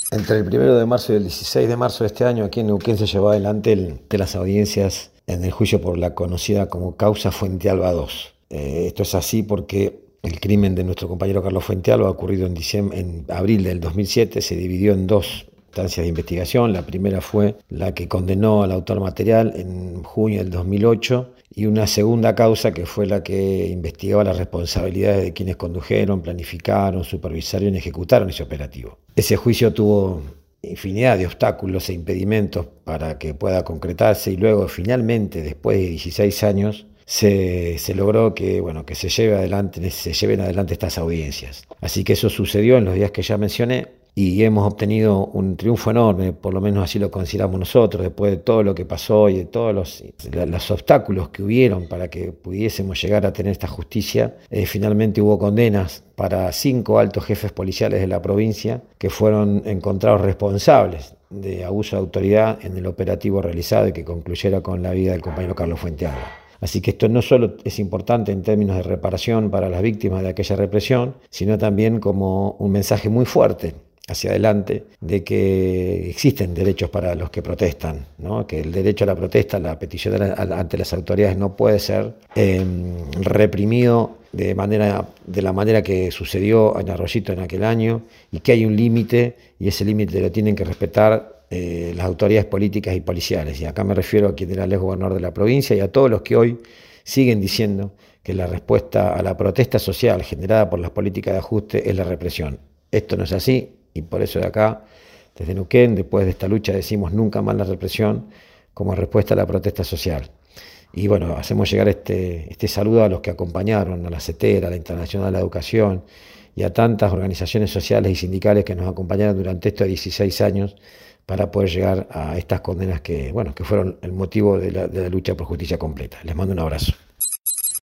Entre el 1 de marzo y el 16 de marzo de este año, aquí en Neuquén se llevó adelante de las audiencias en el juicio por la conocida como causa Fuentealba II. Esto es así porque el crimen de nuestro compañero Carlos Fuentealba, ocurrido en abril del 2007, se dividió en dos instancias de investigación. La primera fue la que condenó al autor material en junio del 2008 y una segunda causa que fue la que investigaba las responsabilidades de quienes condujeron, planificaron, supervisaron y ejecutaron ese operativo. Ese juicio tuvo infinidad de obstáculos e impedimentos para que pueda concretarse y luego finalmente, después de 16 años, se logró que se lleven adelante estas audiencias. Así que eso sucedió en los días que ya mencioné y hemos obtenido un triunfo enorme, por lo menos así lo consideramos nosotros, después de todo lo que pasó y de todos los obstáculos que hubieron para que pudiésemos llegar a tener esta justicia. Finalmente hubo condenas para 5 altos jefes policiales de la provincia que fueron encontrados responsables de abuso de autoridad en el operativo realizado y que concluyera con la vida del compañero Carlos Fuentealba. Así que esto no solo es importante en términos de reparación para las víctimas de aquella represión, sino también como un mensaje muy fuerte hacia adelante de que existen derechos para los que protestan, ¿no? Que el derecho a la protesta, la petición ante las autoridades no puede ser reprimido de la manera que sucedió en Arroyito en aquel año, y que hay un límite y ese límite lo tienen que respetar las autoridades políticas y policiales. Y acá me refiero a quien era el ex gobernador de la provincia y a todos los que hoy siguen diciendo que la respuesta a la protesta social generada por las políticas de ajuste es la represión. Esto no es así. Y por eso de acá, desde Neuquén, después de esta lucha, decimos nunca más la represión como respuesta a la protesta social. Y bueno, hacemos llegar este saludo a los que acompañaron, a la CETERA, a la Internacional de la Educación y a tantas organizaciones sociales y sindicales que nos acompañaron durante estos 16 años para poder llegar a estas condenas que fueron el motivo de la lucha por justicia completa. Les mando un abrazo.